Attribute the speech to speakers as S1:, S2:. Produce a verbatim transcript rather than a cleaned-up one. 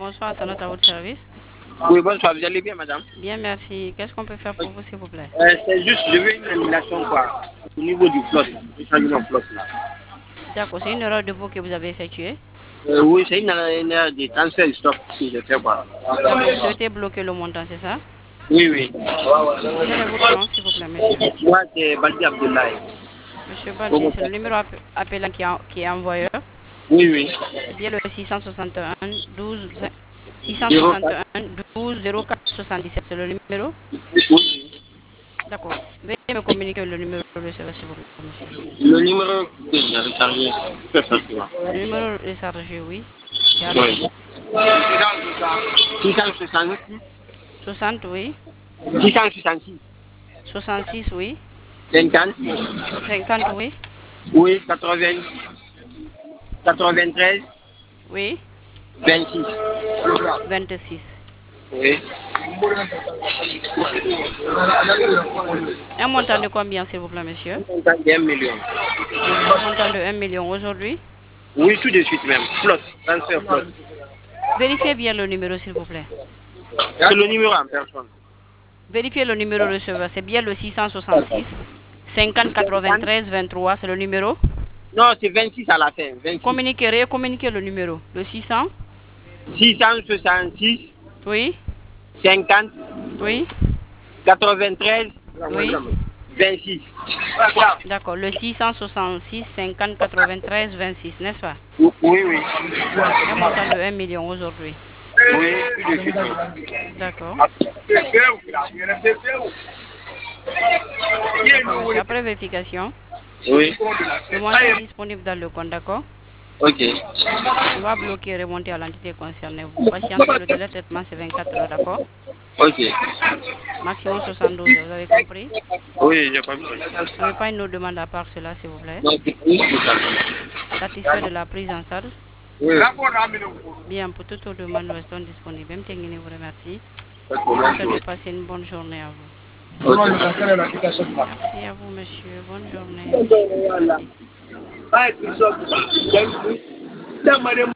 S1: bonsoir, c'est notre à votre service.
S2: Oui, bonsoir, vous allez bien, madame?
S1: Bien, merci. Qu'est-ce qu'on peut faire pour vous, s'il vous plaît?
S2: Euh, c'est juste, je veux une annulation, quoi, au niveau du plot, là. Je change mon plot, là.
S1: D'accord, c'est une erreur de vous que vous avez effectuée.
S2: Euh, oui, c'est une, une erreur de transfert de stock que je fais, quoi.
S1: Donc, vous souhaitez bloquer le montant, c'est ça?
S2: Oui, oui.
S1: Quel est votre nom, s'il vous plaît, monsieur?
S2: Moi, c'est Baldi Abdoulaye.
S1: Monsieur Baldi,
S2: Comment
S1: c'est
S2: ça?
S1: le numéro app- appelant qui, est- qui est envoyeur.
S2: Oui, oui.
S1: C'est bien le six cent soixante et un douze vingt
S2: zéro quatre.
S1: six cent soixante et un douze zéro quatre soixante-dix-sept, c'est le numéro?
S2: Oui.
S1: D'accord. Veuillez me communiquer le numéro de receveur, s'il vous plaît, monsieur.
S2: Le numéro que j'ai rechargé, c'est ça.
S1: Le numéro rechargé, oui. C'est allez-y.
S2: Oui. six cent soixante,
S1: soixante, oui.
S2: six cent soixante-six,
S1: soixante-six, oui.
S2: cinquante,
S1: cinquante, oui.
S2: oui, quatre-vingts, quatre-vingt-treize,
S1: Oui.
S2: vingt-six.
S1: vingt-six.
S2: Oui.
S1: Un montant de combien, s'il vous plaît, monsieur?
S2: Un million.
S1: Un montant de un million aujourd'hui.
S2: Oui, tout de suite même. Plus, transfert plus.
S1: Vérifiez bien le numéro, s'il vous plaît.
S2: C'est le numéro en personne.
S1: Vérifiez le numéro receveur. C'est bien le six cent soixante-six cinquante quatre-vingt-treize vingt-trois. C'est le numéro.
S2: Non, c'est vingt-six à la fin. vingt-six.
S1: Communiquez, communiquez le numéro. Le six cents.
S2: six cent soixante-six.
S1: Oui.
S2: cinquante.
S1: Oui.
S2: quatre-vingt-treize.
S1: Oui.
S2: vingt-six.
S1: D'accord. Le six cent soixante-six cinquante quatre-vingt-treize vingt-six, n'est-ce pas?
S2: Oui, oui.
S1: Un montant de un million aujourd'hui.
S2: Oui, tout de suite.
S1: D'accord. Monsieur, après vérification,
S2: Oui.
S1: le montant est disponible dans le compte, d'accord?
S2: Ok.
S1: On va bloquer et remonter à l'entité concernée. Vous patientez, le délai de traitement c'est vingt-quatre heures, d'accord?
S2: Ok.
S1: Maximum soixante-douze heures, vous avez compris?
S2: Oui, j'ai compris.
S1: Vous n'avez pas une autre demande à part cela, s'il vous plaît?
S2: Non, c'est oui, c'est ça.
S1: Satisfait de la prise en charge?
S2: Oui.
S1: Bien, pour toute autre demande, nous restons disponibles. Même Tengini vous remercie.
S2: Pas de
S1: Je vous
S2: problème.
S1: souhaite de passer une bonne journée à vous.
S2: Ok.
S1: Merci à vous, monsieur. Bonne journée.
S2: Voilà.